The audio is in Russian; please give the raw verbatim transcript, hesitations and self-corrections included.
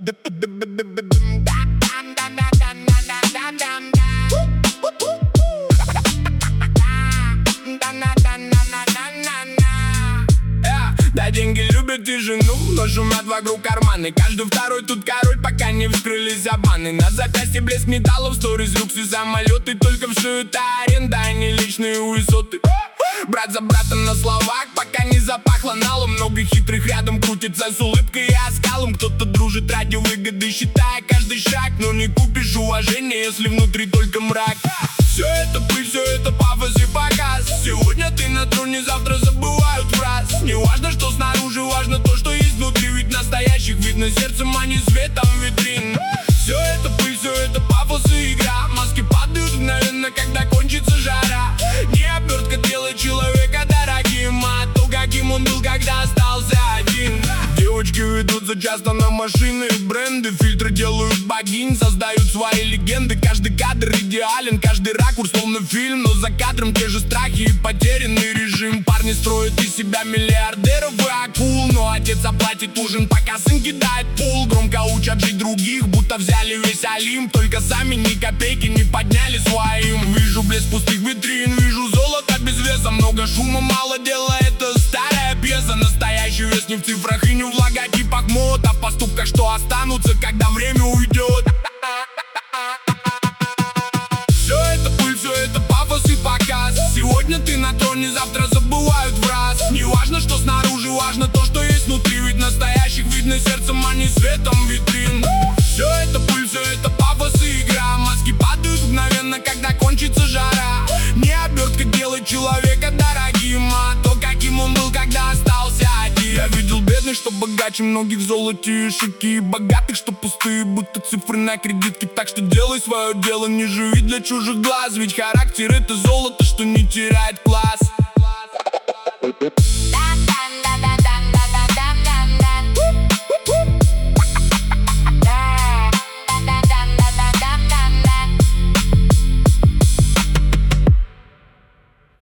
Да, деньги любят и жену, но шумят вокруг карманы. Каждый второй тут король, пока не вскрылись обманы. На запястье блеск металлов, сторис, люксы, самолеты. Только все это аренда, а не личные высоты. Брат за брата на словах, пока не запахло налом. Много хитрых рядом крутится с улыбкой и оскалом. Кто-то дружит ради выгоды, считая каждый шаг. Но не купишь уважения, если внутри только мрак. Все это пыль, все это пафос и показ. Сегодня ты на троне, завтра забывают фраз. Не важно, что снаружи, важно то, что есть внутри. Ведь настоящих видно сердцем, а не светом витрин. Все это пыль, все это пафос и игра. Маски падают мгновенно, когда кончится жара. Не обертка делает человека дорогим, а то, каким он был, когда остался один. Девочки ведутся часто на машины и бренды. Фильтры делают богинь, создают свои легенды. Каждый кадр идеален, каждый ракурс словно фильм. Но за кадром те же страхи и потерянный режим. Парни строят из себя миллиардеров и акул, но отец оплатит ужин, пока сын кидает пул. Громко учат жить других, будто взяли весь Олимп. Только сами ни копейки не подняли своим. Вижу блеск пустых витрин, вижу золото без веса. Много шума, мало дела, это старая пьеса. Настоящий вес не в цифрах и не в логотипах мод, а в поступках, что останутся, когда время уйдет. Все это пыль, все это пафос и показ. Сегодня ты на троне, завтра забывают враз. Не важно, что снаружи, важно то, что есть внутри. Ведь настоящих видно сердцем, а не светом витрин. Все это пыль, все это пафос и игра. Маски падают мгновенно, когда кончится жара. Не обертка делает человека дорогим, а то, каким он был, когда остался один. Я видел бедных, что богаче многих в золоте и шики, и богатых, что пустые, будто цифры на кредитке. Так что делай свое дело, не живи для чужих глаз. Ведь характер — это золото, что не теряет класс.